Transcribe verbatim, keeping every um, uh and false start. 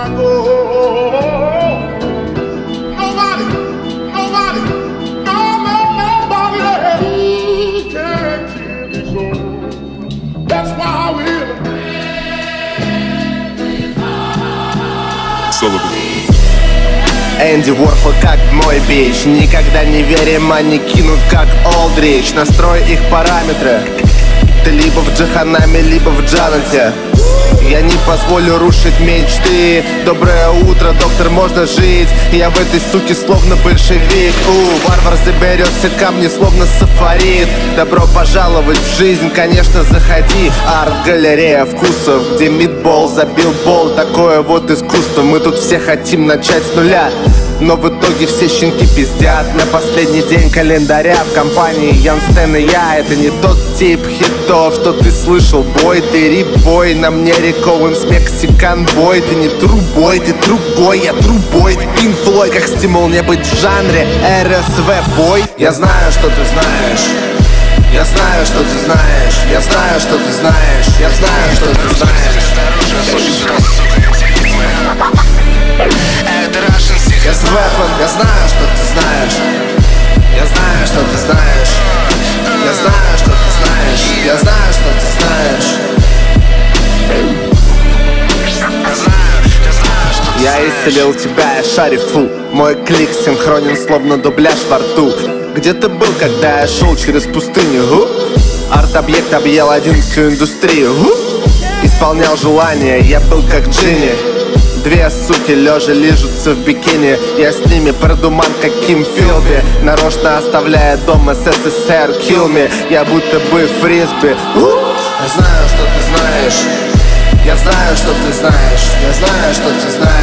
I go. Nobody, nobody, no, no, nobody else can keep me so. That's why I will. Энди Уорхол как мой бич. Никогда не верим, они кинут как Олдрич. Настрой их параметры. Ты либо в Джаханаме, либо в Джанате. Я не позволю рушить мечты. Доброе утро, доктор, можно жить? Я в этой суке словно большевик. У, варвар заберется ко мне словно сафарит. Добро пожаловать в жизнь, конечно, заходи. Арт-галерея вкусов, где митбол забил бол. Такое вот искусство, мы тут все хотим начать с нуля. Но в итоге все щенки пиздят. На последний день календаря в компании Ян Стэн и я. Это не тот тип хитов, что ты слышал. Бой, ты рип-бой, на мне Рик Оуэнс, мексикан-бой. Ты не трубой, ты другой, я трубой. Ты Пинк Флойд, как стимул не быть в жанре эр эс вэ-бой. Я знаю, что ты знаешь. Я знаю, что ты знаешь. Я знаю, что ты знаешь. Я знаю, что ты знаешь. Я с рэпом, я знаю, что ты знаешь. Я знаю, что ты знаешь. Я знаю, что ты знаешь. Я знаю, что ты знаешь. Я исцелил тебя, я шарифу. Мой клик синхронен, словно дубляж во рту. Где ты был, когда я шел через пустыню? Гу? Арт-объект объел один всю индустрию. Гу? Исполнял желания, я был как Джинни. Две суки лежа лижутся в бикини. Я с ними продуман, как Ким Филби. Нарочно оставляя дом эс эс эс эр, kill me. Я будто бы фрисби. Я знаю, что ты знаешь. Я знаю, что ты знаешь. Я знаю, что ты знаешь.